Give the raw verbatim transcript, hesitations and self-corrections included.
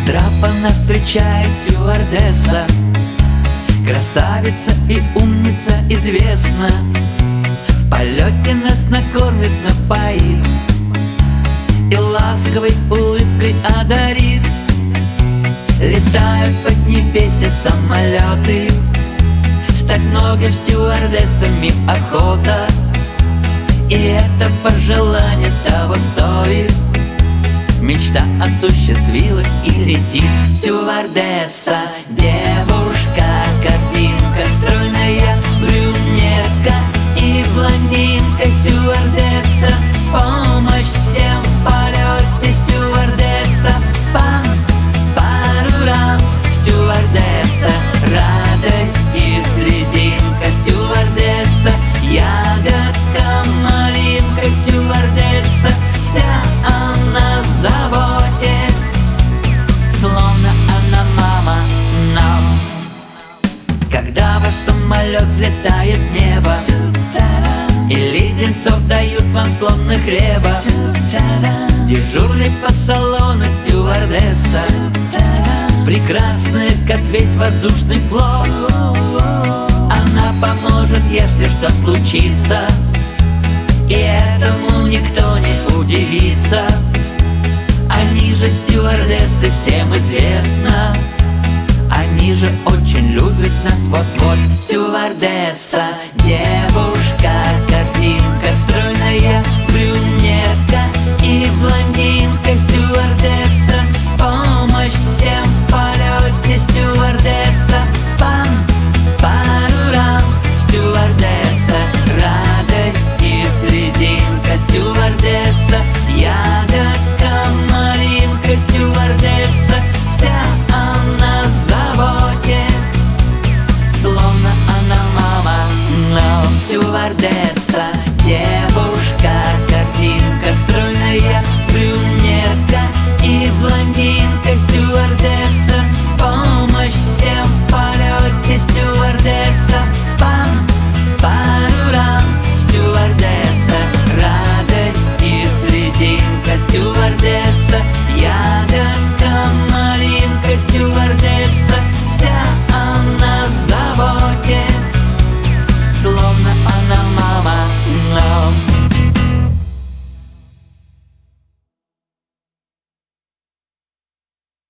трапа нас встречает стюардесса, красавица и умница известна. В полете нас накормит, напоит и ласковой улыбкой одарит. Летают под небесе самолеты, стать многим стюардессами охота, и это пожелание того стоит. Мечта осуществилась и летит стюардесса. Девушка, картинка, стройная брюнетка и блондинка. Стюардесса, помощь всем в полете. Стюардесса, пам, парурам. Стюардесса, радость и слезинка. Стюардесса, ягодка, малинка. Стюардесса, вся она в заботе, словно она мама нам. Когда ваш самолет взлетает в небо, и леденцов дают вам словно хлеба, дежурный по салону стюардесса, прекрасная, как весь воздушный флот. Она поможет, если что случится, и этому никто не удивится. Они же стюардессы, всем известно. Они же очень любят нас, вот-вот. Стюардесса, девушка, картинка, стройная брюнетка и блондинка. Стюардесса, помощь всем в полете. Стюардесса, пам, парурам. Стюардесса, радость и слезинка. Стюардесса, ягодка, малинка. Стюардесса, вся она в заботе, словно она мама нам. Стюардесса, девушка, картинка, стройная брюнетка